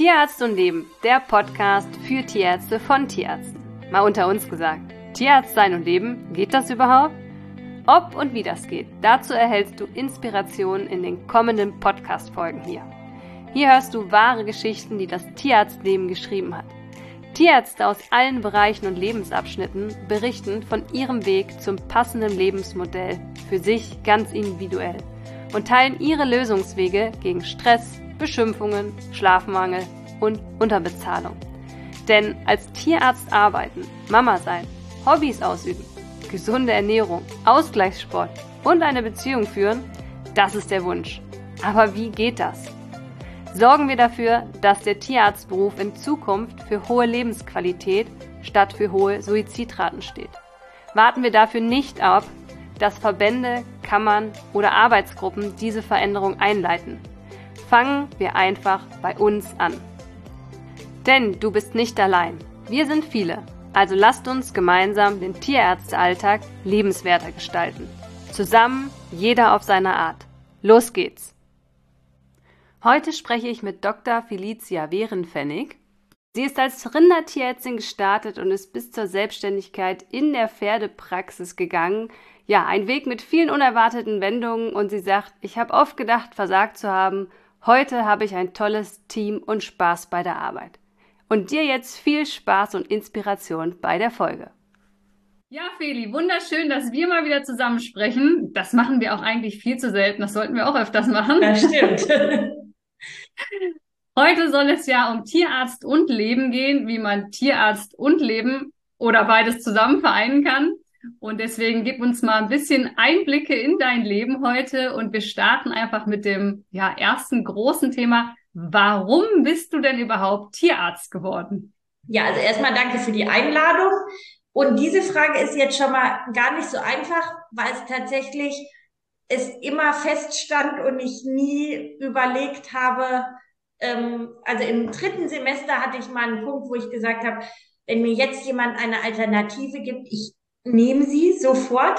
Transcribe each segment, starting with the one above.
Tierarzt und Leben, der Podcast für Tierärzte von Tierärzten. Mal unter uns gesagt, Tierarzt sein und leben, geht das überhaupt? Ob und wie das geht, dazu erhältst du Inspirationen in den kommenden Podcast-Folgen hier. Hier hörst du wahre Geschichten, die das Tierarztleben geschrieben hat. Tierärzte aus allen Bereichen und Lebensabschnitten berichten von ihrem Weg zum passenden Lebensmodell, für sich ganz individuell, und teilen ihre Lösungswege gegen Stress, Beschimpfungen, Schlafmangel und Unterbezahlung. Denn als Tierarzt arbeiten, Mama sein, Hobbys ausüben, gesunde Ernährung, Ausgleichssport und eine Beziehung führen, das ist der Wunsch. Aber wie geht das? Sorgen wir dafür, dass der Tierarztberuf in Zukunft für hohe Lebensqualität statt für hohe Suizidraten steht. Warten wir dafür nicht ab, dass Verbände, Kammern oder Arbeitsgruppen diese Veränderung einleiten. Fangen wir einfach bei uns an. Denn du bist nicht allein. Wir sind viele. Also lasst uns gemeinsam den Tierärztealltag lebenswerter gestalten. Zusammen, jeder auf seine Art. Los geht's! Heute spreche ich mit Dr. Felicia Werenpfennig. Sie ist als Rindertierärztin gestartet und ist bis zur Selbstständigkeit in der Pferdepraxis gegangen. Ja, ein Weg mit vielen unerwarteten Wendungen, und sie sagt, ich habe oft gedacht, versagt zu haben. Heute habe ich ein tolles Team und Spaß bei der Arbeit. Und dir jetzt viel Spaß und Inspiration bei der Folge. Ja, Feli, wunderschön, dass wir mal wieder zusammen sprechen. Das machen wir auch eigentlich viel zu selten. Das sollten wir auch öfters machen. Das stimmt. Heute soll es ja um Tierarzt und Leben gehen, wie man Tierarzt und Leben oder beides zusammen vereinen kann. Und deswegen gib uns mal ein bisschen Einblicke in dein Leben heute, und wir starten einfach mit dem ersten großen Thema. Warum bist du denn überhaupt Tierarzt geworden? Ja, also erstmal danke für die Einladung. Und diese Frage ist jetzt schon mal gar nicht so einfach, weil es immer feststand und ich nie überlegt habe. Also im 3. Semester hatte ich mal einen Punkt, wo ich gesagt habe, wenn mir jetzt jemand eine Alternative gibt, ich nehme sie sofort.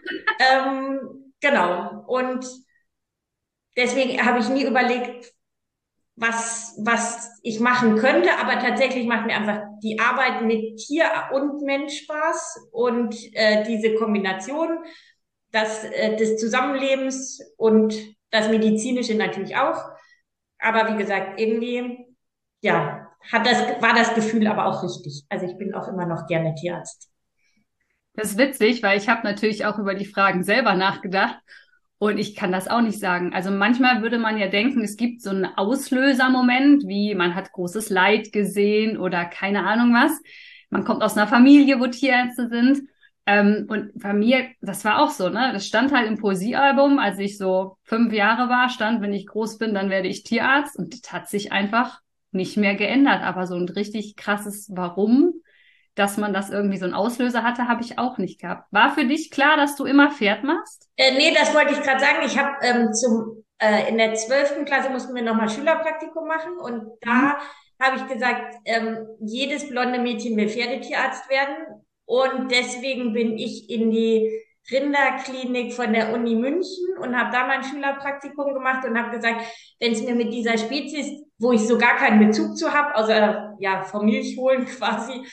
Genau. Und deswegen habe ich nie überlegt, was ich machen könnte, aber tatsächlich macht mir einfach die Arbeit mit Tier und Mensch Spaß, und diese Kombination des Zusammenlebens und das Medizinische natürlich auch. Aber wie gesagt, irgendwie, war das Gefühl aber auch richtig. Also ich bin auch immer noch gerne Tierarzt. Das ist witzig, weil ich habe natürlich auch über die Fragen selber nachgedacht. Und ich kann das auch nicht sagen. Also manchmal würde man ja denken, es gibt so einen Auslösermoment, wie man hat großes Leid gesehen oder keine Ahnung was. Man kommt aus einer Familie, wo Tierärzte sind. Und bei mir, das war auch so, ne? Das stand halt im Poesiealbum, als ich so 5 Jahre war, stand, wenn ich groß bin, dann werde ich Tierarzt. Und das hat sich einfach nicht mehr geändert. Aber so ein richtig krasses Warum, dass man das irgendwie so einen Auslöser hatte, habe ich auch nicht gehabt. War für dich klar, dass du immer Pferd machst? Nee, das wollte ich gerade sagen. Ich habe in der 12. Klasse mussten wir nochmal Schülerpraktikum machen, und da habe ich gesagt, jedes blonde Mädchen will Pferdetierarzt werden, und deswegen bin ich in die Rinderklinik von der Uni München und habe da mein Schülerpraktikum gemacht und habe gesagt, wenn es mir mit dieser Spezies, wo ich so gar keinen Bezug zu habe, außer vom Milch holen quasi,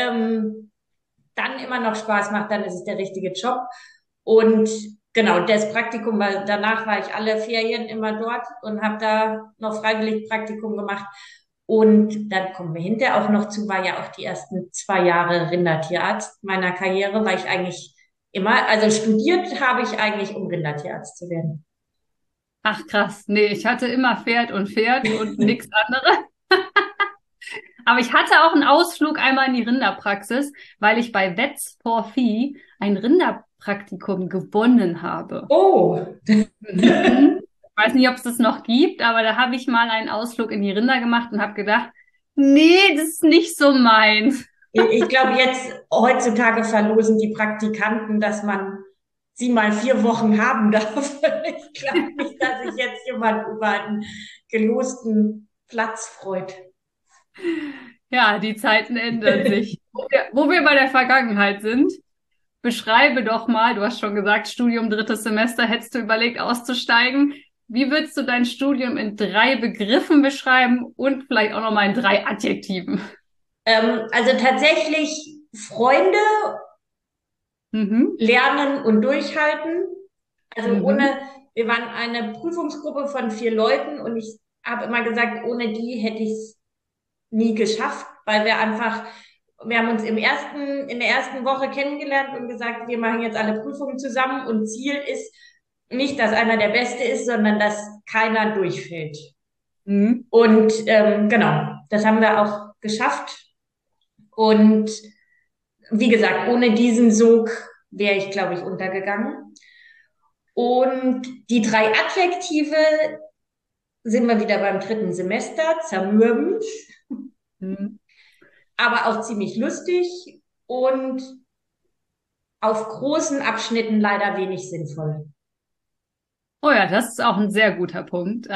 dann immer noch Spaß macht, dann ist es der richtige Job. Und genau, das Praktikum, weil danach war ich alle Ferien immer dort und habe da noch freiwillig Praktikum gemacht. Und dann kommen wir hinterher auch noch zu, war ja auch die ersten 2 Jahre Rindertierarzt meiner Karriere, weil ich eigentlich also studiert habe ich eigentlich, um Rindertierarzt zu werden. Ach krass, nee, ich hatte immer Pferd und nichts anderes. Aber ich hatte auch einen Ausflug einmal in die Rinderpraxis, weil ich bei Vets for Fee ein Rinderpraktikum gewonnen habe. Oh! Ich weiß nicht, ob es das noch gibt, aber da habe ich mal einen Ausflug in die Rinder gemacht und habe gedacht, nee, das ist nicht so meins. Ich glaube, heutzutage verlosen die Praktikanten, dass man sie mal 4 Wochen haben darf. Ich glaube nicht, dass sich jetzt jemand über einen gelosten Platz freut. Ja, die Zeiten ändern sich. Wo wir bei der Vergangenheit sind, beschreibe doch mal, du hast schon gesagt, Studium 3. Semester, hättest du überlegt auszusteigen. Wie würdest du dein Studium in 3 Begriffen beschreiben und vielleicht auch nochmal in 3 Adjektiven? Also tatsächlich Freunde, Mhm. lernen und durchhalten. Also Mhm. wir waren eine Prüfungsgruppe von 4 Leuten und ich habe immer gesagt, ohne die hätte ich es nie geschafft, weil wir haben uns in der ersten Woche kennengelernt und gesagt, wir machen jetzt alle Prüfungen zusammen und Ziel ist nicht, dass einer der Beste ist, sondern dass keiner durchfällt. Mhm. Und genau, das haben wir auch geschafft. Und wie gesagt, ohne diesen Sog wäre ich, glaube ich, untergegangen. Und die 3 Adjektive sind wir wieder beim 3. Semester, zermürbend, Mhm. aber auch ziemlich lustig und auf großen Abschnitten leider wenig sinnvoll. Oh ja, das ist auch ein sehr guter Punkt.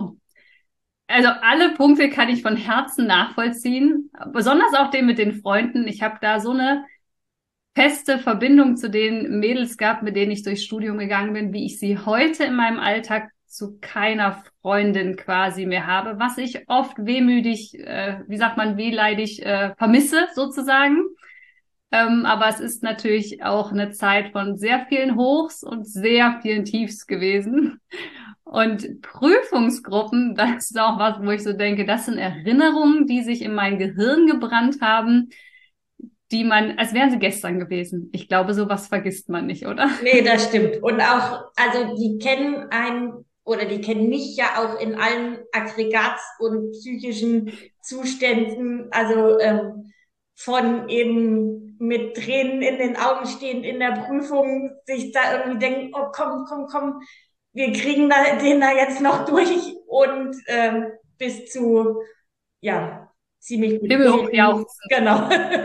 Also alle Punkte kann ich von Herzen nachvollziehen, besonders auch den mit den Freunden. Ich habe da so eine feste Verbindung zu den Mädels gehabt, mit denen ich durchs Studium gegangen bin, wie ich sie heute in meinem Alltag zu keiner Freundin quasi mehr habe, was ich oft wehmütig, wie sagt man, wehleidig vermisse sozusagen. Aber es ist natürlich auch eine Zeit von sehr vielen Hochs und sehr vielen Tiefs gewesen. Und Prüfungsgruppen, das ist auch was, wo ich so denke, das sind Erinnerungen, die sich in mein Gehirn gebrannt haben, die man, als wären sie gestern gewesen. Ich glaube, sowas vergisst man nicht, oder? Nee, das stimmt. Und auch, also die kennen einen oder die kennen mich ja auch in allen Aggregats- und psychischen Zuständen. Also von eben mit Tränen in den Augen stehend in der Prüfung, sich da irgendwie denken, oh komm, komm, komm, wir kriegen den da jetzt noch durch und bis zu, ja, ziemlich gut Himmelhoch beten. jauchzen. Genau.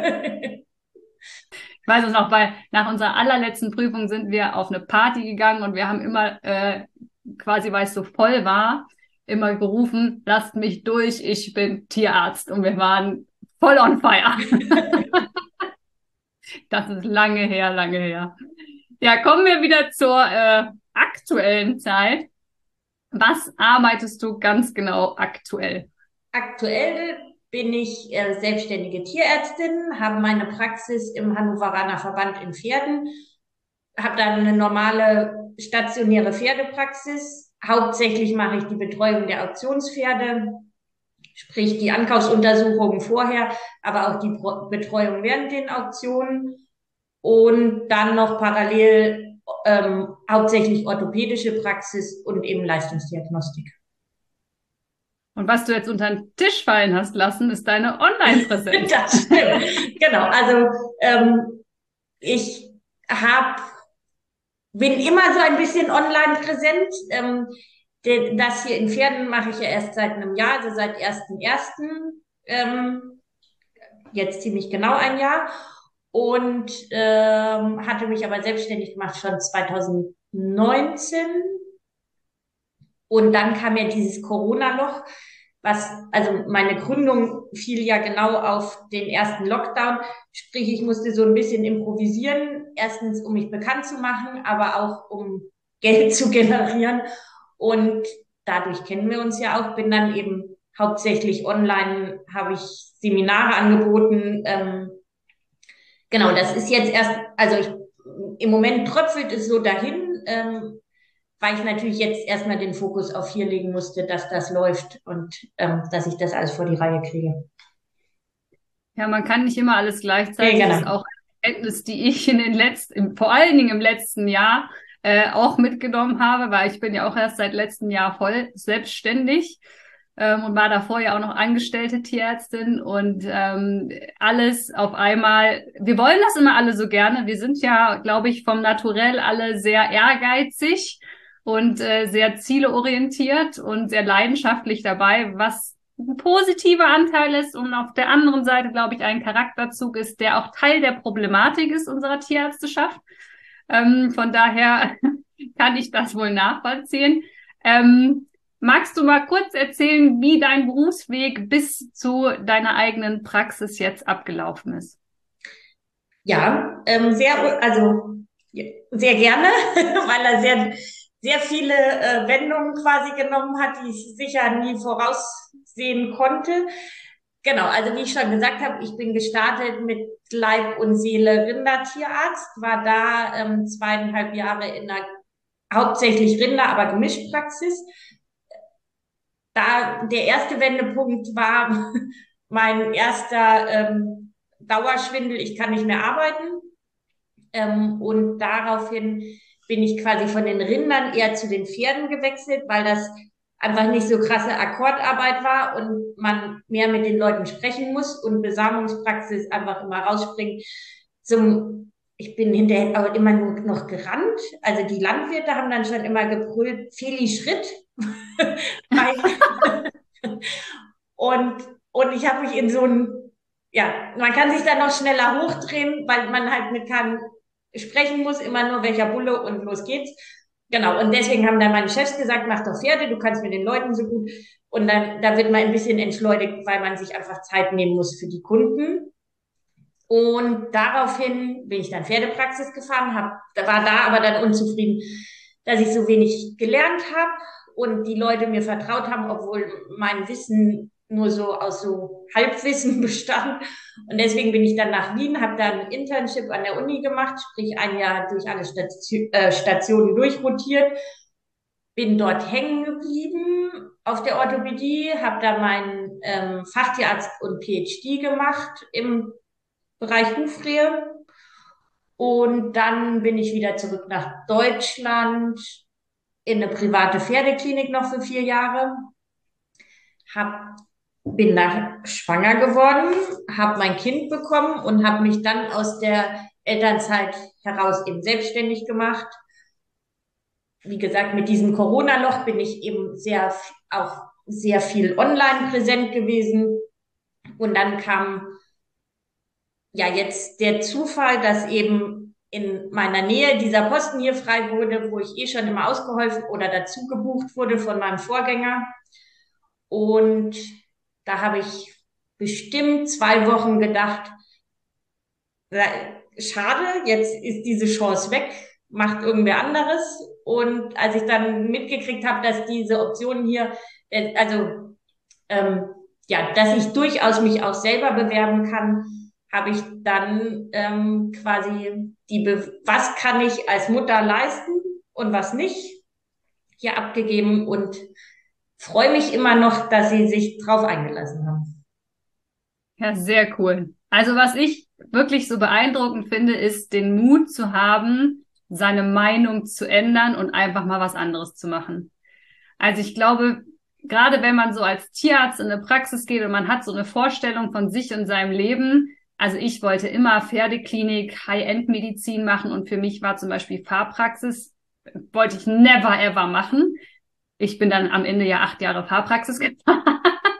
Ich weiß es noch, weil nach unserer allerletzten Prüfung sind wir auf eine Party gegangen und wir haben immer, quasi weil es so voll war, immer gerufen, lasst mich durch, ich bin Tierarzt. Und wir waren voll on fire. Das ist lange her, lange her. Ja, kommen wir wieder zur aktuellen Zeit. Was arbeitest du ganz genau aktuell? Aktuell bin ich selbstständige Tierärztin, habe meine Praxis im Hannoveraner Verband in Pferden, habe dann eine normale stationäre Pferdepraxis. Hauptsächlich mache ich die Betreuung der Auktionspferde, sprich die Ankaufsuntersuchungen vorher, aber auch die Betreuung während den Auktionen und dann noch parallel hauptsächlich orthopädische Praxis und eben Leistungsdiagnostik. Und was du jetzt unter den Tisch fallen hast lassen, ist deine Online-Präsenz. Das stimmt. Genau. Also ich hab, bin immer so ein bisschen online präsent. Das hier in Pferden mache ich ja erst seit einem Jahr, also seit 1.1. Jetzt ziemlich genau ein Jahr. Und hatte mich aber selbstständig gemacht schon 2019. Und dann kam ja dieses Corona-Loch, also meine Gründung fiel ja genau auf den ersten Lockdown. Sprich, ich musste so ein bisschen improvisieren. Erstens, um mich bekannt zu machen, aber auch um Geld zu generieren. Und dadurch kennen wir uns ja auch. Bin dann eben hauptsächlich online, habe ich Seminare angeboten. Genau, das ist jetzt erst, im Moment tröpfelt es so dahin. Weil ich natürlich jetzt erstmal den Fokus auf hier legen musste, dass das läuft und dass ich das alles vor die Reihe kriege. Ja, man kann nicht immer alles Ja, gleichzeitig. Ist genau. auch eine Erkenntnis, die ich in den vor allen Dingen im letzten Jahr auch mitgenommen habe, weil ich bin ja auch erst seit letztem Jahr voll selbstständig und war davor ja auch noch angestellte Tierärztin und alles auf einmal. Wir wollen das immer alle so gerne. Wir sind ja, glaube ich, vom Naturell alle sehr ehrgeizig und sehr zieleorientiert und sehr leidenschaftlich dabei, was ein positiver Anteil ist und auf der anderen Seite, glaube ich, ein Charakterzug ist, der auch Teil der Problematik ist unserer Tierärzteschaft. Von daher kann ich das wohl nachvollziehen. Magst du mal kurz erzählen, wie dein Berufsweg bis zu deiner eigenen Praxis jetzt abgelaufen ist? Ja, also sehr gerne, weil er sehr sehr viele Wendungen quasi genommen hat, die ich sicher nie voraussehen konnte. Genau, also wie ich schon gesagt habe, ich bin gestartet mit Leib und Seele Rindertierarzt, war da 2,5 Jahre in einer hauptsächlich Rinder, aber Gemischpraxis. Da der erste Wendepunkt war mein erster Dauerschwindel, ich kann nicht mehr arbeiten. Und daraufhin bin ich quasi von den Rindern eher zu den Pferden gewechselt, weil das einfach nicht so krasse Akkordarbeit war und man mehr mit den Leuten sprechen muss und Besamungspraxis einfach immer rausspringt ich bin hinterher aber immer nur noch gerannt. Also die Landwirte haben dann schon immer gebrüllt, Feli Schritt. und, und ich habe mich in so ein, ja, man kann sich dann noch schneller hochdrehen, weil man halt mit keinem sprechen muss, immer nur welcher Bulle und los geht's. Genau, und deswegen haben dann meine Chefs gesagt, mach doch Pferde, du kannst mit den Leuten so gut. Und dann, da wird man ein bisschen entschleunigt, weil man sich einfach Zeit nehmen muss für die Kunden. Und daraufhin bin ich dann Pferdepraxis gefahren, war da aber dann unzufrieden, dass ich so wenig gelernt habe und die Leute mir vertraut haben, obwohl mein Wissen nur so aus so Halbwissen bestand. Und deswegen bin ich dann nach Wien, habe dann ein Internship an der Uni gemacht, sprich ein Jahr durch alle Stationen durchrotiert, bin dort hängen geblieben auf der Orthopädie, habe da meinen Fachtierarzt und PhD gemacht im Bereich Hufrehe. Und dann bin ich wieder zurück nach Deutschland in eine private Pferdeklinik noch für 4 Jahre. Hab, bin da schwanger geworden, habe mein Kind bekommen und habe mich dann aus der Elternzeit heraus eben selbstständig gemacht. Wie gesagt, mit diesem Corona-Loch bin ich eben auch sehr viel online präsent gewesen. Und dann kam ja jetzt der Zufall, dass eben in meiner Nähe dieser Posten hier frei wurde, wo ich schon immer ausgeholfen oder dazu gebucht wurde von meinem Vorgänger. Und da habe ich bestimmt 2 Wochen gedacht, schade, jetzt ist diese Chance weg, macht irgendwer anderes. Und als ich dann mitgekriegt habe, dass diese Optionen hier, also ja, dass ich durchaus mich auch selber bewerben kann, habe ich dann quasi was kann ich als Mutter leisten und was nicht, hier abgegeben und freue mich immer noch, dass sie sich drauf eingelassen haben. Ja, sehr cool. Also was ich wirklich so beeindruckend finde, ist den Mut zu haben, seine Meinung zu ändern und einfach mal was anderes zu machen. Also ich glaube, gerade wenn man so als Tierarzt in eine Praxis geht und man hat so eine Vorstellung von sich und seinem Leben, also ich wollte immer Pferdeklinik, High-End-Medizin machen und für mich war zum Beispiel Fahrpraxis, wollte ich never ever machen. Ich bin dann am Ende ja 8 Jahre Fahrpraxis gefahren.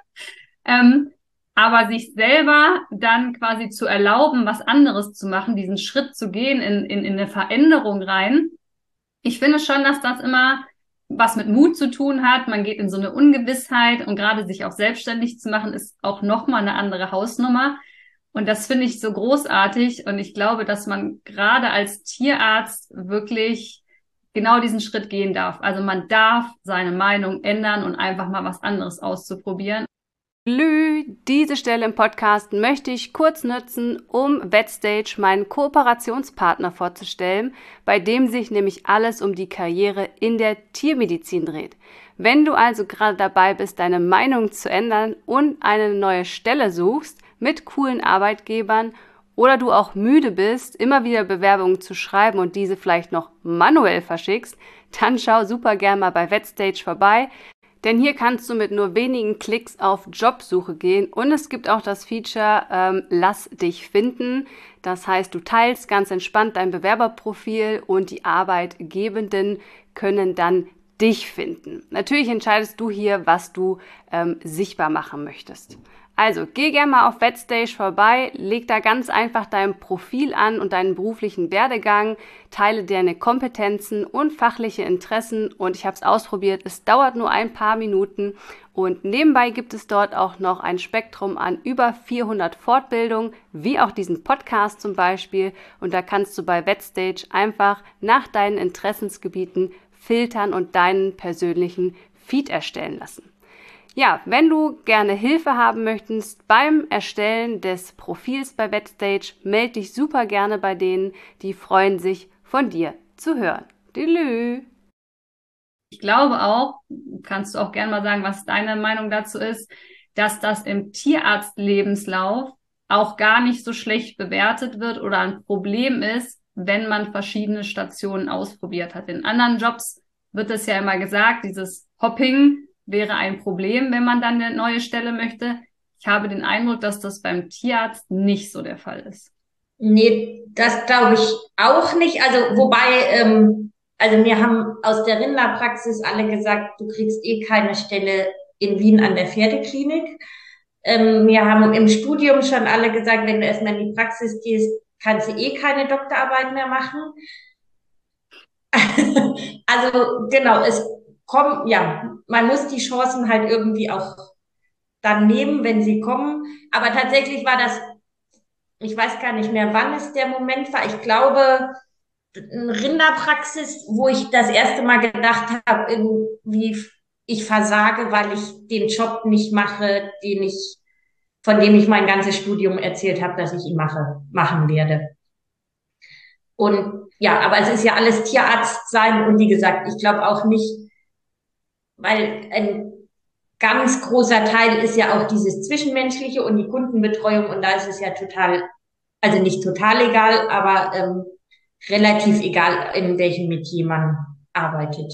Aber sich selber dann quasi zu erlauben, was anderes zu machen, diesen Schritt zu gehen in eine Veränderung rein. Ich finde schon, dass das immer was mit Mut zu tun hat. Man geht in so eine Ungewissheit und gerade sich auch selbstständig zu machen, ist auch nochmal eine andere Hausnummer. Und das finde ich so großartig. Und ich glaube, dass man gerade als Tierarzt wirklich genau diesen Schritt gehen darf. Also man darf seine Meinung ändern und einfach mal was anderes auszuprobieren. Diese Stelle im Podcast möchte ich kurz nutzen, um Vetstage, meinen Kooperationspartner, vorzustellen, bei dem sich nämlich alles um die Karriere in der Tiermedizin dreht. Wenn du also gerade dabei bist, deine Meinung zu ändern und eine neue Stelle suchst mit coolen Arbeitgebern oder du auch müde bist, immer wieder Bewerbungen zu schreiben und diese vielleicht noch manuell verschickst, dann schau super gern mal bei Vetstage vorbei. Denn hier kannst du mit nur wenigen Klicks auf Jobsuche gehen und es gibt auch das Feature Lass dich finden. Das heißt, du teilst ganz entspannt dein Bewerberprofil und die Arbeitgebenden können dann dich finden. Natürlich entscheidest du hier, was du sichtbar machen möchtest. Also, geh gerne mal auf Vetstage vorbei, leg da ganz einfach dein Profil an und deinen beruflichen Werdegang, teile deine Kompetenzen und fachliche Interessen und ich habe es ausprobiert, es dauert nur ein paar Minuten und nebenbei gibt es dort auch noch ein Spektrum an über 400 Fortbildungen, wie auch diesen Podcast zum Beispiel und da kannst du bei Vetstage einfach nach deinen Interessensgebieten filtern und deinen persönlichen Feed erstellen lassen. Ja, wenn du gerne Hilfe haben möchtest beim Erstellen des Profils bei Backstage, melde dich super gerne bei denen. Die freuen sich, von dir zu hören. Delü. Ich glaube auch, kannst du auch gerne mal sagen, was deine Meinung dazu ist, dass das im Tierarztlebenslauf auch gar nicht so schlecht bewertet wird oder ein Problem ist, wenn man verschiedene Stationen ausprobiert hat. In anderen Jobs wird es ja immer gesagt, dieses Hopping wäre ein Problem, wenn man dann eine neue Stelle möchte. Ich habe den Eindruck, dass das beim Tierarzt nicht so der Fall ist. Nee, das glaube ich auch nicht. Also, wobei, also mir haben aus der Rinderpraxis alle gesagt, du kriegst eh keine Stelle in Wien an der Pferdeklinik. Mir haben im Studium schon alle gesagt, wenn du erstmal in die Praxis gehst, kannst du eh keine Doktorarbeit mehr machen. Also, genau, es kommt, ja, man muss die Chancen halt irgendwie auch dann nehmen, wenn sie kommen. Aber tatsächlich war das, ich weiß gar nicht mehr, wann es der Moment war. Ich glaube, eine Rinderpraxis, wo ich das erste Mal gedacht habe, irgendwie ich versage, weil ich den Job nicht mache, von dem ich mein ganzes Studium erzählt habe, dass ich ihn machen werde. Und ja, aber es ist ja alles Tierarzt sein und wie gesagt, ich glaube auch nicht, weil ein ganz großer Teil ist ja auch dieses Zwischenmenschliche und die Kundenbetreuung und da ist es ja total, also nicht total egal, aber relativ egal, in welchem Metier man arbeitet.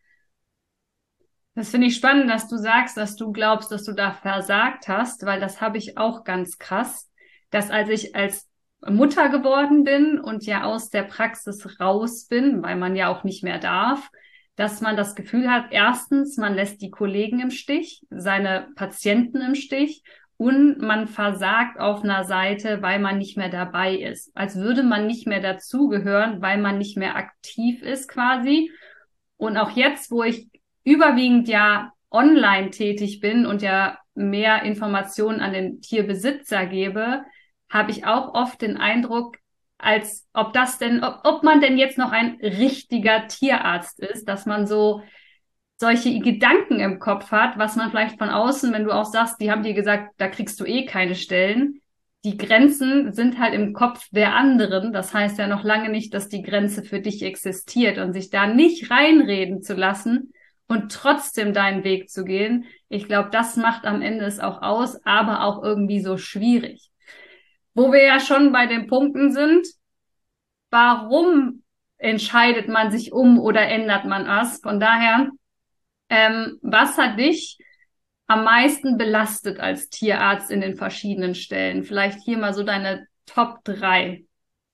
Das finde ich spannend, dass du sagst, dass du glaubst, dass du da versagt hast, weil das habe ich auch ganz krass, dass als ich als Mutter geworden bin und ja aus der Praxis raus bin, weil man ja auch nicht mehr darf, dass man das Gefühl hat, erstens, man lässt die Kollegen im Stich, seine Patienten im Stich und man versagt auf einer Seite, weil man nicht mehr dabei ist. Als würde man nicht mehr dazugehören, weil man nicht mehr aktiv ist quasi. Und auch jetzt, wo ich überwiegend ja online tätig bin und ja mehr Informationen an den Tierbesitzer gebe, habe ich auch oft den Eindruck, als ob man denn jetzt noch ein richtiger Tierarzt ist, dass man so solche Gedanken im Kopf hat, was man vielleicht von außen, wenn du auch sagst, die haben dir gesagt, da kriegst du eh keine Stellen. Die Grenzen sind halt im Kopf der anderen. Das heißt ja noch lange nicht, dass die Grenze für dich existiert und sich da nicht reinreden zu lassen und trotzdem deinen Weg zu gehen. Ich glaube, das macht am Ende es auch aus, aber auch irgendwie so schwierig. Wo wir ja schon bei den Punkten sind, warum entscheidet man sich um oder ändert man was? Von daher, was hat dich am meisten belastet als Tierarzt in den verschiedenen Stellen? Vielleicht hier mal so deine Top 3.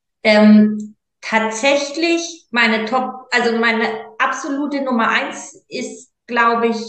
Tatsächlich also meine absolute Nummer eins ist, glaube ich,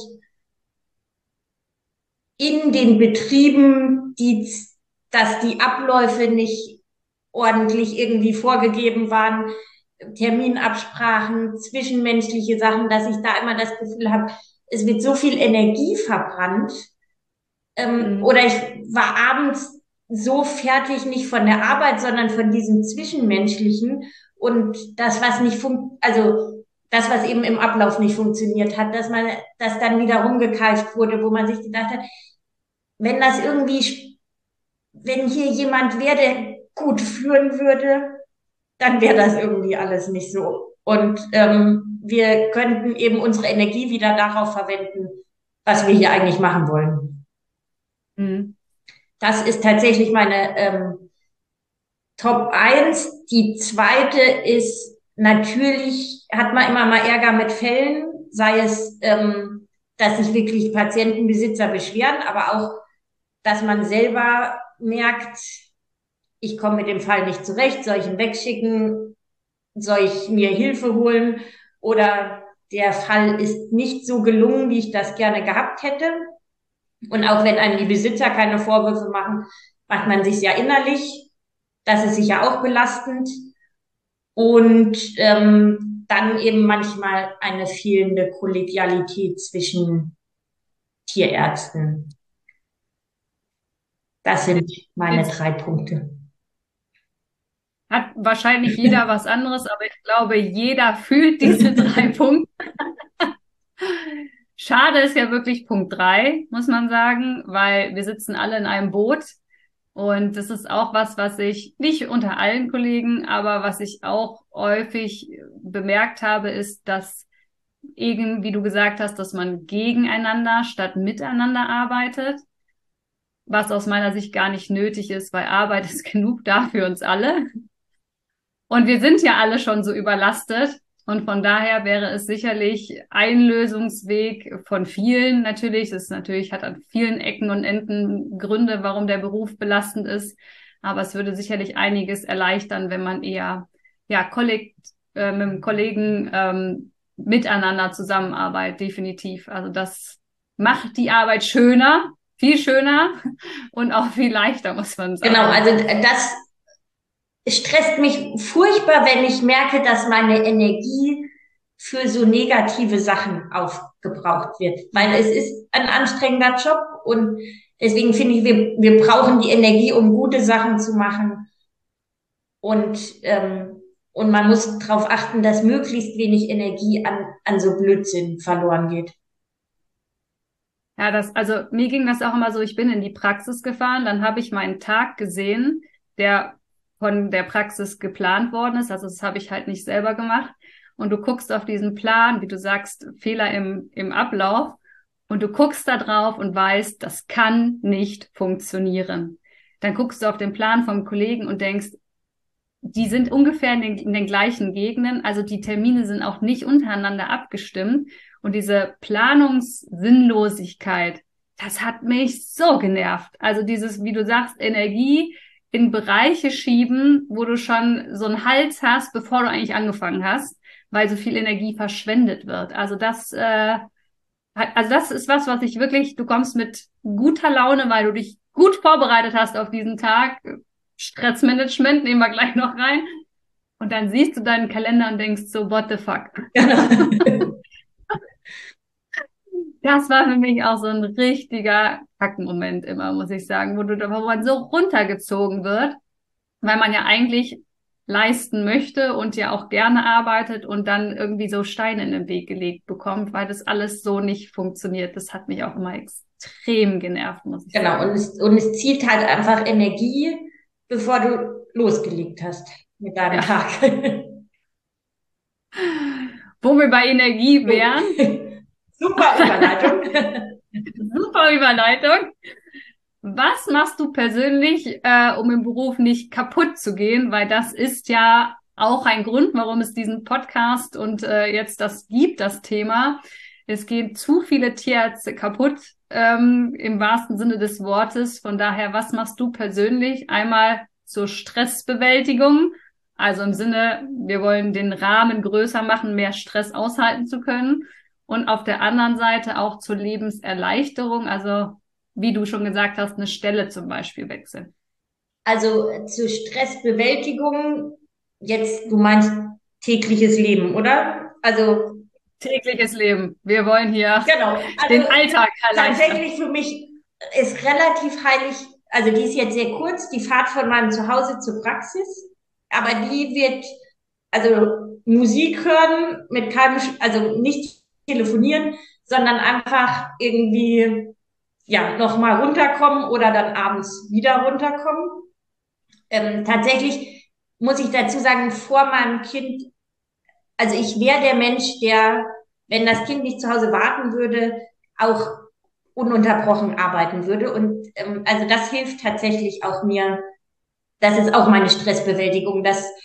in den Betrieben, dass die Abläufe nicht ordentlich irgendwie vorgegeben waren, Terminabsprachen, zwischenmenschliche Sachen, dass ich da immer das Gefühl habe, es wird so viel Energie verbrannt. Oder ich war abends so fertig, nicht von der Arbeit, sondern von diesem Zwischenmenschlichen und das, das, was eben im Ablauf nicht funktioniert hat, dass dann wieder rumgekeift wurde, wo man sich gedacht hat, wenn hier jemand wäre, der gut führen würde, dann wäre das irgendwie alles nicht so. Und wir könnten eben unsere Energie wieder darauf verwenden, was wir hier eigentlich machen wollen. Mhm. Das ist tatsächlich meine Top eins. Die zweite ist, natürlich hat man immer mal Ärger mit Fällen, sei es, dass sich wirklich Patientenbesitzer beschweren, aber auch, dass man selber merkt, ich komme mit dem Fall nicht zurecht, soll ich ihn wegschicken, soll ich mir Hilfe holen oder der Fall ist nicht so gelungen, wie ich das gerne gehabt hätte. Und auch wenn einem die Besitzer keine Vorwürfe machen, macht man sich ja innerlich. Das ist sicher auch belastend. Und dann eben manchmal eine fehlende Kollegialität zwischen Tierärzten. Das sind meine 3 Punkte. Hat wahrscheinlich jeder was anderes, aber ich glaube, jeder fühlt diese 3 Punkte. Schade ist ja wirklich Punkt 3, muss man sagen, weil wir sitzen alle in einem Boot. Und das ist auch was ich nicht unter allen Kollegen, aber was ich auch häufig bemerkt habe, ist, dass eben, wie du gesagt hast, dass man gegeneinander statt miteinander arbeitet, was aus meiner Sicht gar nicht nötig ist, weil Arbeit ist genug da für uns alle. Und wir sind ja alle schon so überlastet. Und von daher wäre es sicherlich ein Lösungsweg von vielen natürlich. Es natürlich hat an vielen Ecken und Enden Gründe, warum der Beruf belastend ist. Aber es würde sicherlich einiges erleichtern, wenn man eher mit dem Kollegen miteinander zusammenarbeitet, definitiv. Also das macht die Arbeit schöner, viel schöner und auch viel leichter, muss man sagen. Genau, also das stresst mich furchtbar, wenn ich merke, dass meine Energie für so negative Sachen aufgebraucht wird. Weil es ist ein anstrengender Job und deswegen finde ich, wir brauchen die Energie, um gute Sachen zu machen. Und man muss darauf achten, dass möglichst wenig Energie an so Blödsinn verloren geht. Ja, also mir ging das auch immer so, ich bin in die Praxis gefahren, dann habe ich meinen Tag gesehen, der von der Praxis geplant worden ist, also das habe ich halt nicht selber gemacht. Und du guckst auf diesen Plan, wie du sagst, Fehler im Ablauf, und du guckst da drauf und weißt, das kann nicht funktionieren. Dann guckst du auf den Plan vom Kollegen und denkst, die sind ungefähr in den gleichen Gegenden, also die Termine sind auch nicht untereinander abgestimmt. Und diese Planungssinnlosigkeit, das hat mich so genervt. Also dieses, wie du sagst, Energie in Bereiche schieben, wo du schon so einen Hals hast, bevor du eigentlich angefangen hast, weil so viel Energie verschwendet wird. Also das ist was ich wirklich, du kommst mit guter Laune, weil du dich gut vorbereitet hast auf diesen Tag. Stressmanagement nehmen wir gleich noch rein. Und dann siehst du deinen Kalender und denkst so, what the fuck? Das war für mich auch so ein richtiger Kackmoment immer, muss ich sagen, wo man so runtergezogen wird, weil man ja eigentlich leisten möchte und ja auch gerne arbeitet und dann irgendwie so Steine in den Weg gelegt bekommt, weil das alles so nicht funktioniert. Das hat mich auch immer extrem genervt, muss ich sagen. Genau, und es zieht halt einfach Energie, bevor du losgelegt hast mit deinem Tag. Wo wir bei Energie wären. Super Überleitung. Super Überleitung. Was machst du persönlich, um im Beruf nicht kaputt zu gehen? Weil das ist ja auch ein Grund, warum es diesen Podcast und jetzt das gibt, das Thema. Es gehen zu viele Tierärzte kaputt, im wahrsten Sinne des Wortes. Von daher, was machst du persönlich? Einmal zur Stressbewältigung, also im Sinne, wir wollen den Rahmen größer machen, mehr Stress aushalten zu können. Und auf der anderen Seite auch zur Lebenserleichterung, also wie du schon gesagt hast, eine Stelle zum Beispiel wechseln. Also zur Stressbewältigung, jetzt, du meinst tägliches Leben, oder? Also tägliches Leben. Wir wollen hier also den Alltag erleichtern. Tatsächlich für mich ist relativ heilig, also die ist jetzt sehr kurz, die Fahrt von meinem Zuhause zur Praxis, aber die wird, also Musik hören, mit keinem, also nicht telefonieren, sondern einfach irgendwie, ja, nochmal runterkommen oder dann abends wieder runterkommen. Tatsächlich muss ich dazu sagen, vor meinem Kind, also ich wäre der Mensch, der, wenn das Kind nicht zu Hause warten würde, auch ununterbrochen arbeiten würde. Und also das hilft tatsächlich auch mir. Das ist auch meine Stressbewältigung,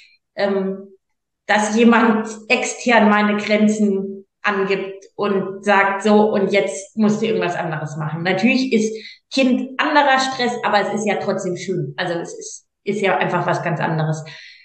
dass jemand extern meine Grenzen angibt und sagt so, und jetzt musst du irgendwas anderes machen. Natürlich ist Kind anderer Stress, aber es ist ja trotzdem schön. Also es ist ja einfach was ganz anderes.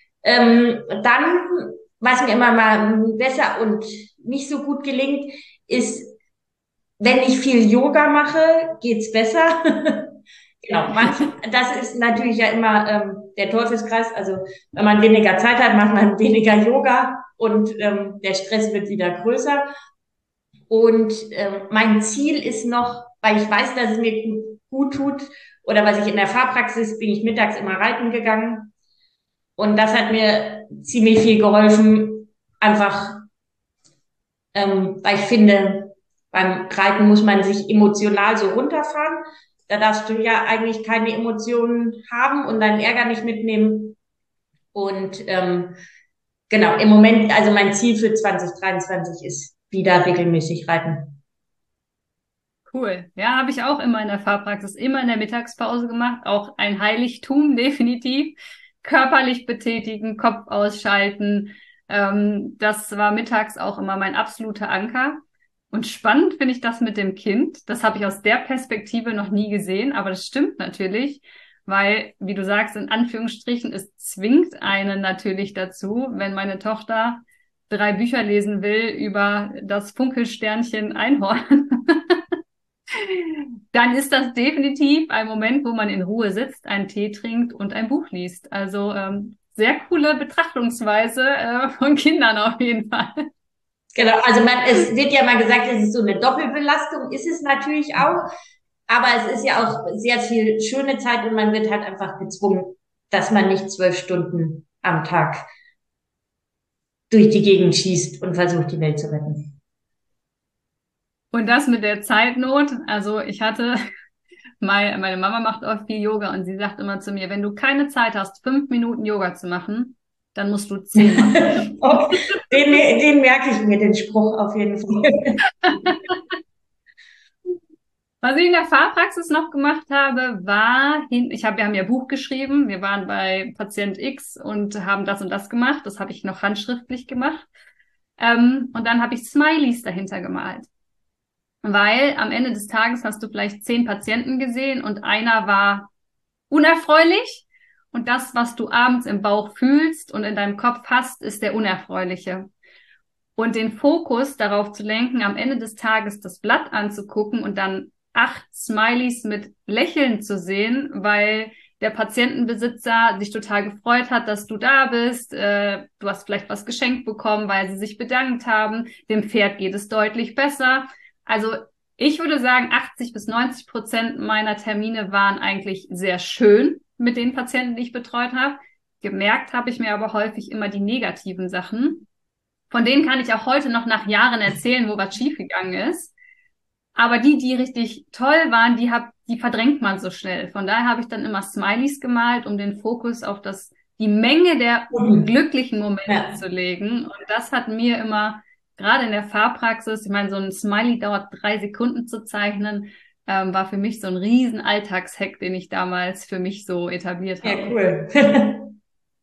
Dann, was mir immer mal besser und nicht so gut gelingt, ist, wenn ich viel Yoga mache, geht's besser. Genau, das ist natürlich ja immer der Teufelskreis. Also wenn man weniger Zeit hat, macht man weniger Yoga und der Stress wird wieder größer. Und mein Ziel ist noch, weil ich weiß, dass es mir gut tut, oder was ich in der Fahrpraxis bin ich mittags immer reiten gegangen. Und das hat mir ziemlich viel geholfen, einfach, weil ich finde, beim Reiten muss man sich emotional so runterfahren. Da darfst du ja eigentlich keine Emotionen haben und deinen Ärger nicht mitnehmen. Und genau, im Moment, also mein Ziel für 2023 ist wieder regelmäßig reiten. Cool. Ja, habe ich auch immer in der Fahrpraxis, immer in der Mittagspause gemacht. Auch ein Heiligtum, definitiv. Körperlich betätigen, Kopf ausschalten. Das war mittags auch immer mein absoluter Anker. Und spannend finde ich das mit dem Kind. Das habe ich aus der Perspektive noch nie gesehen, aber das stimmt natürlich, weil, wie du sagst, in Anführungsstrichen, es zwingt einen natürlich dazu, wenn meine Tochter 3 Bücher lesen will über das Funkelsternchen Einhorn. Dann ist das definitiv ein Moment, wo man in Ruhe sitzt, einen Tee trinkt und ein Buch liest. Also sehr coole Betrachtungsweise von Kindern auf jeden Fall. Genau, also es wird ja mal gesagt, es ist so eine Doppelbelastung, ist es natürlich auch, aber es ist ja auch sehr viel schöne Zeit und man wird halt einfach gezwungen, dass man nicht 12 Stunden am Tag durch die Gegend schießt und versucht, die Welt zu retten. Und das mit der Zeitnot, also ich hatte, meine Mama macht oft viel Yoga und sie sagt immer zu mir, wenn du keine Zeit hast, 5 Minuten Yoga zu machen, dann musst du 10 machen. Oh, den merke ich mir, den Spruch auf jeden Fall. Was ich in der Fahrpraxis noch gemacht habe, wir haben ja Buch geschrieben, wir waren bei Patient X und haben das und das gemacht, das habe ich noch handschriftlich gemacht. Und dann habe ich Smileys dahinter gemalt. Weil am Ende des Tages hast du vielleicht 10 Patienten gesehen und einer war unerfreulich und das, was du abends im Bauch fühlst und in deinem Kopf hast, ist der unerfreuliche. Und den Fokus darauf zu lenken, am Ende des Tages das Blatt anzugucken und dann 8 Smileys mit Lächeln zu sehen, weil der Patientenbesitzer sich total gefreut hat, dass du da bist. Du hast vielleicht was geschenkt bekommen, weil sie sich bedankt haben. Dem Pferd geht es deutlich besser. Also ich würde sagen, 80-90% meiner Termine waren eigentlich sehr schön mit den Patienten, die ich betreut habe. Gemerkt habe ich mir aber häufig immer die negativen Sachen. Von denen kann ich auch heute noch nach Jahren erzählen, wo was schiefgegangen ist. Aber die richtig toll waren, die verdrängt man so schnell. Von daher habe ich dann immer Smileys gemalt, um den Fokus auf die Menge der glücklichen Momente zu legen. Und das hat mir immer, gerade in der Fahrpraxis, ich meine, so ein Smiley dauert 3 Sekunden zu zeichnen, war für mich so ein riesen Alltagshack, den ich damals für mich so etabliert habe. Ja, cool.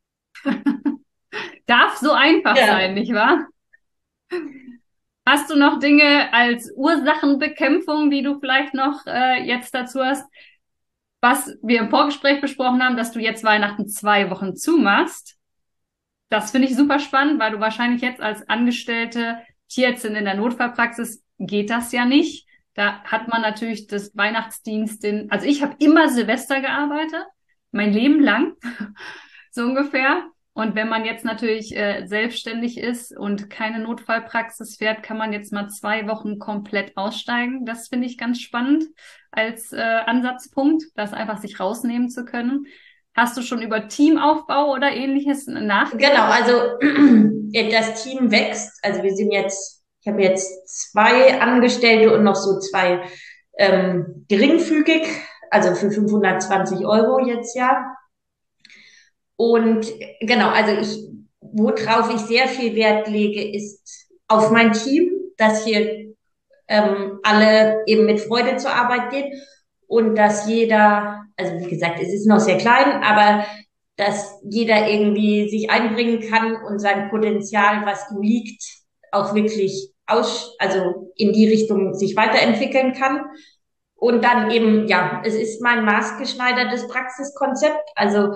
Darf so einfach sein, nicht wahr? Hast du noch Dinge als Ursachenbekämpfung, die du vielleicht noch jetzt dazu hast? Was wir im Vorgespräch besprochen haben, dass du jetzt Weihnachten 2 Wochen zumachst. Das finde ich super spannend, weil du wahrscheinlich jetzt als angestellte Tierärztin in der Notfallpraxis geht das ja nicht. Da hat man natürlich das Weihnachtsdienst also ich habe immer Silvester gearbeitet, mein Leben lang, so ungefähr. Und wenn man jetzt natürlich selbstständig ist und keine Notfallpraxis fährt, kann man jetzt mal 2 Wochen komplett aussteigen. Das finde ich ganz spannend als Ansatzpunkt, das einfach sich rausnehmen zu können. Hast du schon über Teamaufbau oder Ähnliches nachgedacht? Genau, also das Team wächst. Also ich habe jetzt 2 Angestellte und noch so 2 geringfügig, also für 520 € jetzt ja. Und genau, also worauf ich sehr viel Wert lege, ist auf mein Team, dass hier alle eben mit Freude zur Arbeit gehen und dass jeder, also wie gesagt, es ist noch sehr klein, aber dass jeder irgendwie sich einbringen kann und sein Potenzial, was ihm liegt, auch wirklich also in die Richtung sich weiterentwickeln kann. Und dann eben, ja, es ist mein maßgeschneidertes Praxiskonzept. Also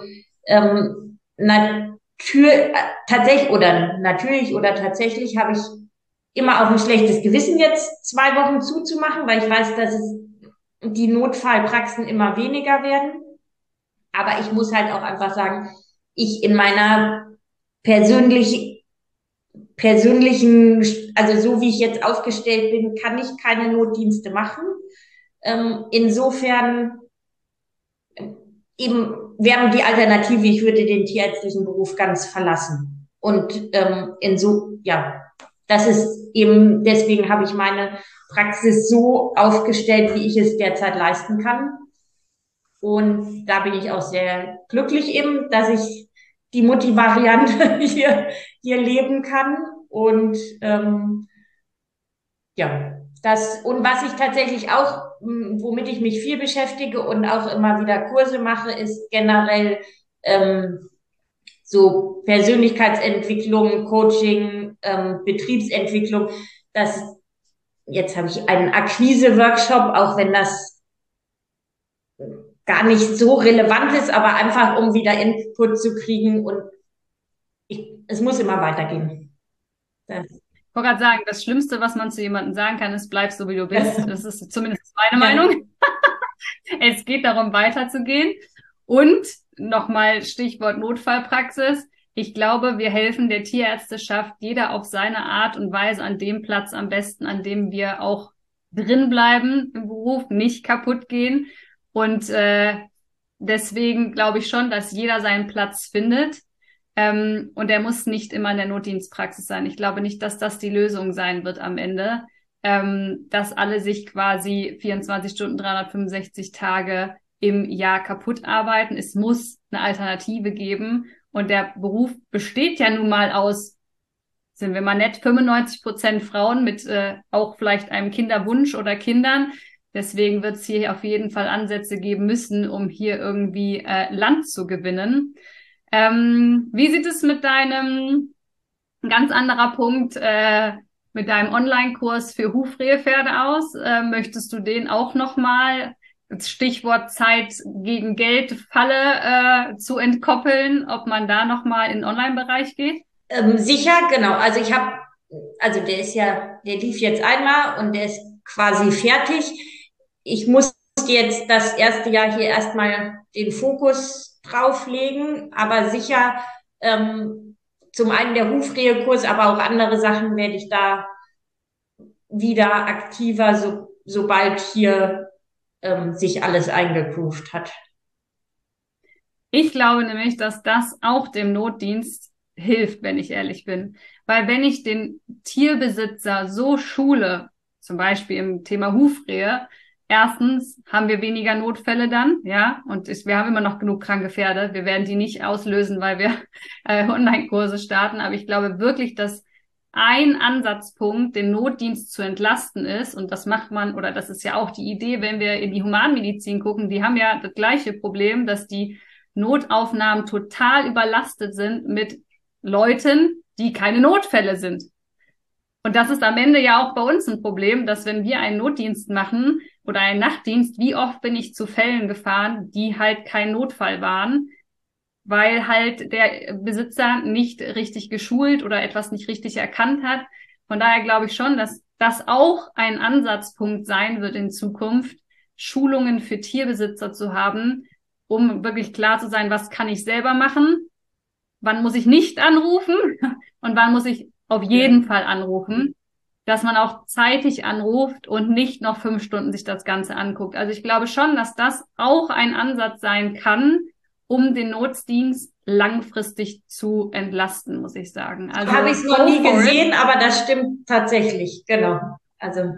tatsächlich habe ich immer auch ein schlechtes Gewissen, jetzt 2 Wochen zuzumachen, weil ich weiß, dass die Notfallpraxen immer weniger werden. Aber ich muss halt auch einfach sagen, ich in meiner persönlichen, also so wie ich jetzt aufgestellt bin, kann ich keine Notdienste machen. Insofern eben wäre die Alternative, ich würde den tierärztlichen Beruf ganz verlassen. Und das ist eben, deswegen habe ich meine Praxis so aufgestellt, wie ich es derzeit leisten kann. Und da bin ich auch sehr glücklich eben, dass ich die Mutti-Variante hier leben kann. Und und was ich tatsächlich auch, womit ich mich viel beschäftige und auch immer wieder Kurse mache, ist generell so Persönlichkeitsentwicklung, Coaching, Betriebsentwicklung. Jetzt habe ich einen Akquise-Workshop, auch wenn das gar nicht so relevant ist, aber einfach, um wieder Input zu kriegen und es muss immer weitergehen. Ich wollte gerade sagen, das Schlimmste, was man zu jemandem sagen kann, ist, bleib so, wie du bist. Das ist zumindest meine Meinung. Es geht darum, weiterzugehen. Und nochmal Stichwort Notfallpraxis. Ich glaube, wir helfen der Tierärzteschaft, jeder auf seine Art und Weise an dem Platz am besten, an dem wir auch drin bleiben im Beruf, nicht kaputt gehen. Und deswegen glaube ich schon, dass jeder seinen Platz findet. Und er muss nicht immer in der Notdienstpraxis sein. Ich glaube nicht, dass das die Lösung sein wird am Ende, dass alle sich quasi 24 Stunden, 365 Tage im Jahr kaputt arbeiten. Es muss eine Alternative geben. Und der Beruf besteht ja nun mal aus, sind wir mal nett, 95% Frauen mit auch vielleicht einem Kinderwunsch oder Kindern. Deswegen wird es hier auf jeden Fall Ansätze geben müssen, um hier irgendwie Land zu gewinnen. Wie sieht es mit deinem, ganz anderer Punkt, mit deinem Online-Kurs für Hufrehepferde aus? Möchtest du den auch nochmal, Stichwort Zeit gegen Geld, Falle zu entkoppeln, ob man da nochmal in den Online-Bereich geht? Sicher, genau. Der lief jetzt einmal und der ist quasi fertig. Ich muss jetzt das erste Jahr hier erstmal den Fokus drauflegen, aber sicher zum einen der Hufrehekurs, aber auch andere Sachen werde ich da wieder aktiver, sobald hier sich alles eingegroovt hat. Ich glaube nämlich, dass das auch dem Notdienst hilft, wenn ich ehrlich bin. Weil wenn ich den Tierbesitzer so schule, zum Beispiel im Thema Hufrehe, erstens haben wir weniger Notfälle dann, ja, und wir haben immer noch genug kranke Pferde. Wir werden die nicht auslösen, weil wir Online-Kurse starten. Aber ich glaube wirklich, dass ein Ansatzpunkt, den Notdienst zu entlasten ist, und das macht man, oder das ist ja auch die Idee, wenn wir in die Humanmedizin gucken, die haben ja das gleiche Problem, dass die Notaufnahmen total überlastet sind mit Leuten, die keine Notfälle sind. Und das ist am Ende ja auch bei uns ein Problem, dass wenn wir einen Notdienst machen oder einen Nachtdienst, wie oft bin ich zu Fällen gefahren, die halt kein Notfall waren, weil halt der Besitzer nicht richtig geschult oder etwas nicht richtig erkannt hat. Von daher glaube ich schon, dass das auch ein Ansatzpunkt sein wird in Zukunft, Schulungen für Tierbesitzer zu haben, um wirklich klar zu sein, was kann ich selber machen, wann muss ich nicht anrufen und wann muss ich auf jeden Fall anrufen, dass man auch zeitig anruft und nicht noch 5 Stunden sich das Ganze anguckt. Also ich glaube schon, dass das auch ein Ansatz sein kann, um den Notdienst langfristig zu entlasten, muss ich sagen. Also habe ich es noch nie gesehen, aber das stimmt tatsächlich, genau. Also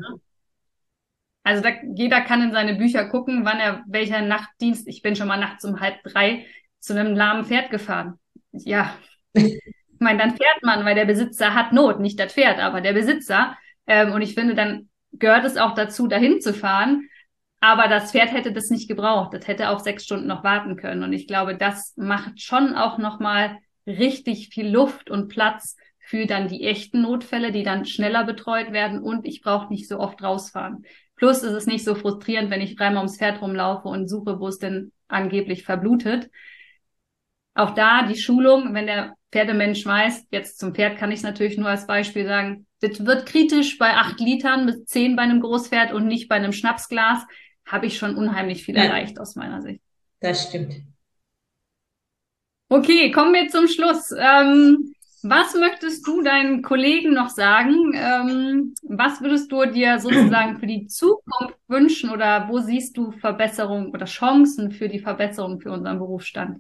jeder kann in seine Bücher gucken, welcher Nachtdienst, ich bin schon mal nachts um 2:30 zu einem lahmen Pferd gefahren. Ja, ich meine, dann fährt man, weil der Besitzer hat Not, nicht das Pferd, aber der Besitzer. Und ich finde, dann gehört es auch dazu, dahin zu fahren. Aber das Pferd hätte das nicht gebraucht. Das hätte auch 6 Stunden noch warten können. Und ich glaube, das macht schon auch nochmal richtig viel Luft und Platz für dann die echten Notfälle, die dann schneller betreut werden. Und ich brauche nicht so oft rausfahren. Plus ist es nicht so frustrierend, wenn ich dreimal ums Pferd rumlaufe und suche, wo es denn angeblich verblutet. Auch da die Schulung, wenn der Pferdemensch weiß, jetzt zum Pferd kann ich es natürlich nur als Beispiel sagen, das wird kritisch bei 8 Litern bis 10 bei einem Großpferd und nicht bei einem Schnapsglas, habe ich schon unheimlich viel erreicht aus meiner Sicht. Das stimmt. Okay, kommen wir zum Schluss. Was möchtest du deinen Kollegen noch sagen? Was würdest du dir sozusagen für die Zukunft wünschen oder wo siehst du Verbesserungen oder Chancen für die Verbesserung für unseren Berufsstand?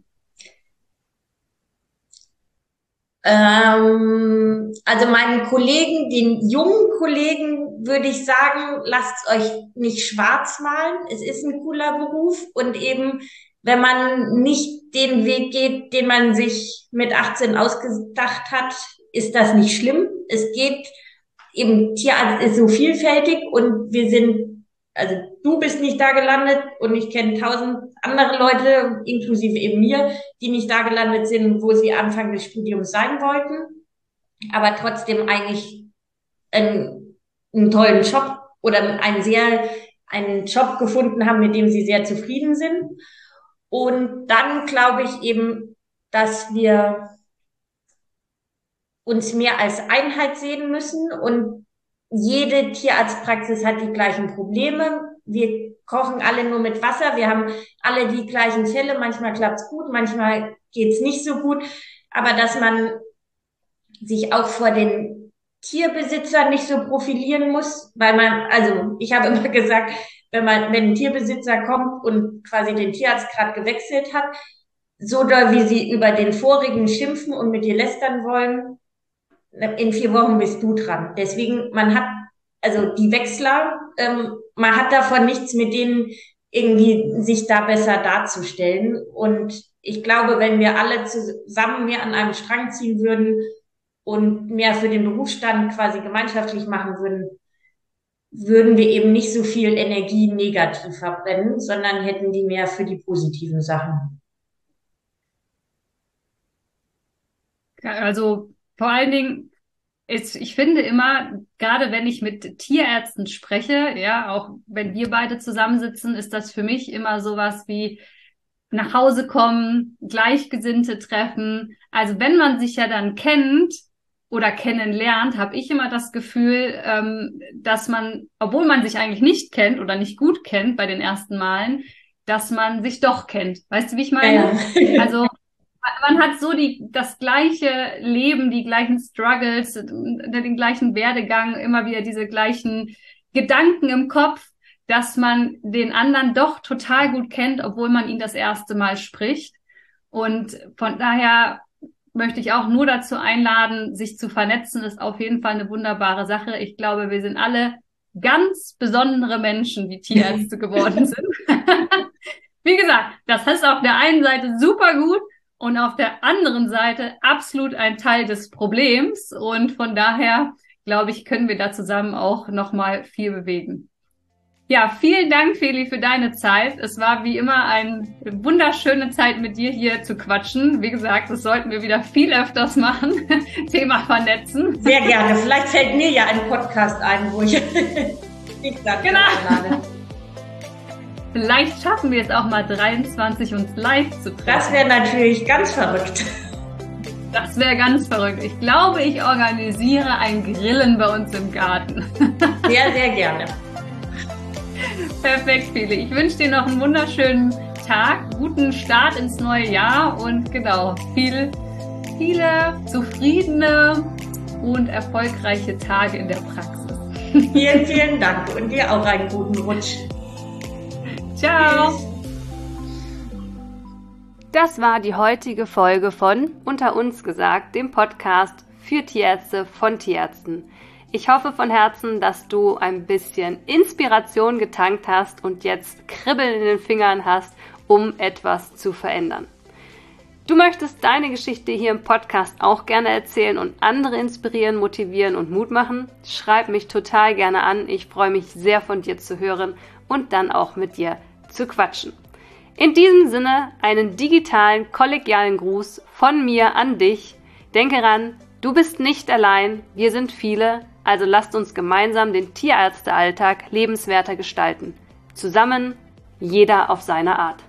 Also meinen Kollegen, den jungen Kollegen würde ich sagen, lasst euch nicht schwarz malen. Es ist ein cooler Beruf und eben, wenn man nicht den Weg geht, den man sich mit 18 ausgedacht hat, ist das nicht schlimm. Es geht eben, Tierarzt ist so vielfältig und also du bist nicht da gelandet und ich kenne 1000 andere Leute, inklusive eben mir, die nicht da gelandet sind, wo sie Anfang des Studiums sein wollten, aber trotzdem eigentlich einen tollen Job oder einen Job gefunden haben, mit dem sie sehr zufrieden sind. Und dann glaube ich eben, dass wir uns mehr als Einheit sehen müssen und jede Tierarztpraxis hat die gleichen Probleme. Wir kochen alle nur mit Wasser. Wir haben alle die gleichen Fälle. Manchmal klappt's gut, manchmal geht's nicht so gut. Aber dass man sich auch vor den Tierbesitzern nicht so profilieren muss, also ich habe immer gesagt, wenn ein Tierbesitzer kommt und quasi den Tierarzt gerade gewechselt hat, so doll wie sie über den vorigen schimpfen und mit dir lästern wollen, in 4 Wochen bist du dran. Deswegen, also die Wechsler, man hat davon nichts, mit denen irgendwie sich da besser darzustellen. Und ich glaube, wenn wir alle zusammen mehr an einem Strang ziehen würden und mehr für den Berufsstand quasi gemeinschaftlich machen würden wir eben nicht so viel Energie negativ verbrennen, sondern hätten die mehr für die positiven Sachen. Also vor allen Dingen, ich finde immer, gerade wenn ich mit Tierärzten spreche, ja, auch wenn wir beide zusammensitzen, ist das für mich immer sowas wie nach Hause kommen, Gleichgesinnte treffen. Also wenn man sich ja dann kennt oder kennenlernt, habe ich immer das Gefühl, dass man, obwohl man sich eigentlich nicht kennt oder nicht gut kennt bei den ersten Malen, dass man sich doch kennt. Weißt du, wie ich meine? Ja. Also man hat so das gleiche Leben, die gleichen Struggles, den gleichen Werdegang, immer wieder diese gleichen Gedanken im Kopf, dass man den anderen doch total gut kennt, obwohl man ihn das erste Mal spricht. Und von daher möchte ich auch nur dazu einladen, sich zu vernetzen, ist auf jeden Fall eine wunderbare Sache. Ich glaube, wir sind alle ganz besondere Menschen, die Tierärzte geworden sind. Wie gesagt, das ist auf der einen Seite super gut und auf der anderen Seite absolut ein Teil des Problems. Und von daher, glaube ich, können wir da zusammen auch nochmal viel bewegen. Ja, vielen Dank, Feli, für deine Zeit. Es war wie immer eine wunderschöne Zeit, mit dir hier zu quatschen. Wie gesagt, das sollten wir wieder viel öfters machen. Thema Vernetzen. Sehr gerne. Vielleicht fällt mir ja ein Podcast ein, wo ich dich dann einlade. Vielleicht schaffen wir es auch mal 23 uns live zu treffen. Das wäre natürlich ganz verrückt. Das wäre ganz verrückt. Ich glaube, ich organisiere ein Grillen bei uns im Garten. Sehr, sehr gerne. Perfekt, Feli. Ich wünsche dir noch einen wunderschönen Tag, guten Start ins neue Jahr und genau, viele zufriedene und erfolgreiche Tage in der Praxis. Vielen, vielen Dank und dir auch einen guten Rutsch. Ciao. Tschüss. Das war die heutige Folge von Unter uns gesagt, dem Podcast für Tierärzte von Tierärzten. Ich hoffe von Herzen, dass du ein bisschen Inspiration getankt hast und jetzt Kribbeln in den Fingern hast, um etwas zu verändern. Du möchtest deine Geschichte hier im Podcast auch gerne erzählen und andere inspirieren, motivieren und Mut machen? Schreib mich total gerne an. Ich freue mich sehr, von dir zu hören und dann auch mit dir zu quatschen. In diesem Sinne einen digitalen, kollegialen Gruß von mir an dich. Denke ran, du bist nicht allein, wir sind viele. Also lasst uns gemeinsam den Tierärztealltag lebenswerter gestalten. Zusammen, jeder auf seine Art.